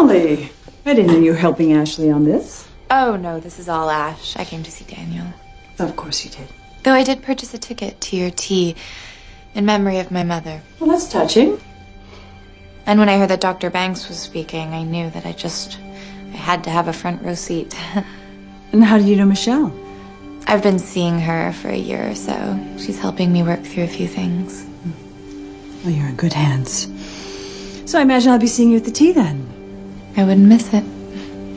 Golly, I didn't know you were helping Ashley on this. Oh, no, this is all Ash. I came to see Daniel. Of course you did. Though I did purchase a ticket to your tea in memory of my mother. Well, that's touching. And when I heard that Dr. Banks was speaking, I knew that I had to have a front row seat. And how did you know Michelle? I've been seeing her for a year or so. She's helping me work through a few things. Well, you're in good hands. So I imagine I'll be seeing you at the tea then. I wouldn't miss it.